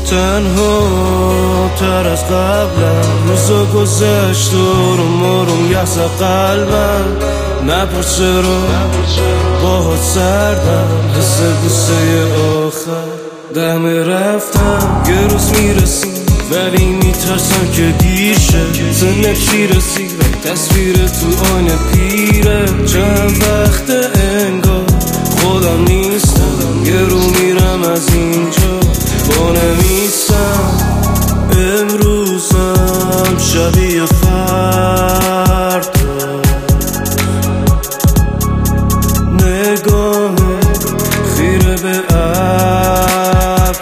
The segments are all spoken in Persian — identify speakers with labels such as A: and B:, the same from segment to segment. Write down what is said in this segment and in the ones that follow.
A: تنها تر از قبلم، روزا گذشت دورم آروم یحس قلبم. نپرس چرا باهات سردم، حس بوسه آخر دم رفتم. یه روز میرسیم ولی میترسم که دیر شه، سن چی رسید و تصویر تو آینه پیره. چند وقت انگار خودم نیستم، یه رو میرم از اینجا با نمیستم. امروزم شبیه فردا، نگاه خیره به ابراست.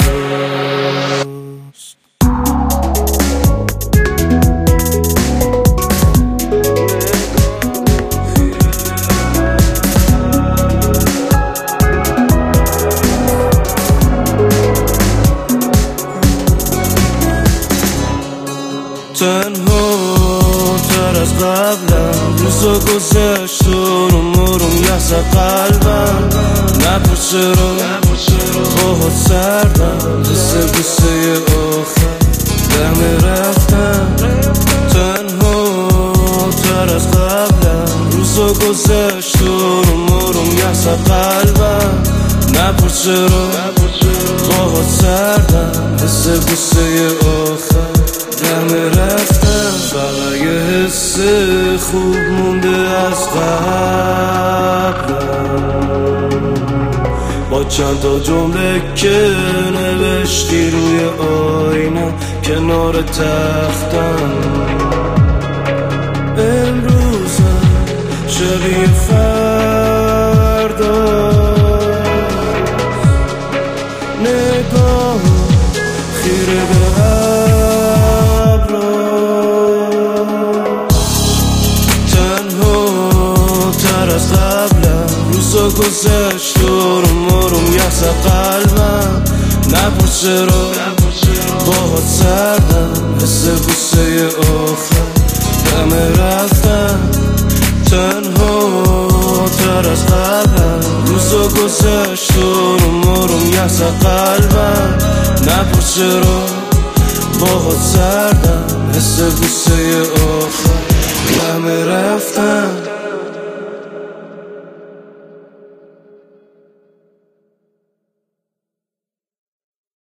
A: تنها تر از قبلم، روزا گذشت آروم آروم یحس قلبم. نپرس چرا باهات سردم، حس بوسه آخر دم رفتم. تنها تر از قبلم، روزا گذشت آروم آروم یحس قلبم. نپرس چرا باهات سردم، حس بوسه آخر دم رفتم. فقط یه حس خوب مونده از قبلم، با چند تا جمله که نوشتی روی آینه کنار تختم. امروزم شبیه فردا، نگاه خیره به گذشت آروم آروم یحس قلبم. نپرس چرا باهات سردم، حس بوسه آخر دم رفتم. تنها تر از قبلم، روزا گذشت آروم آروم یحس قلبم. نپرس چرا باهات سردم، حس بوسه آخر دم رفتم.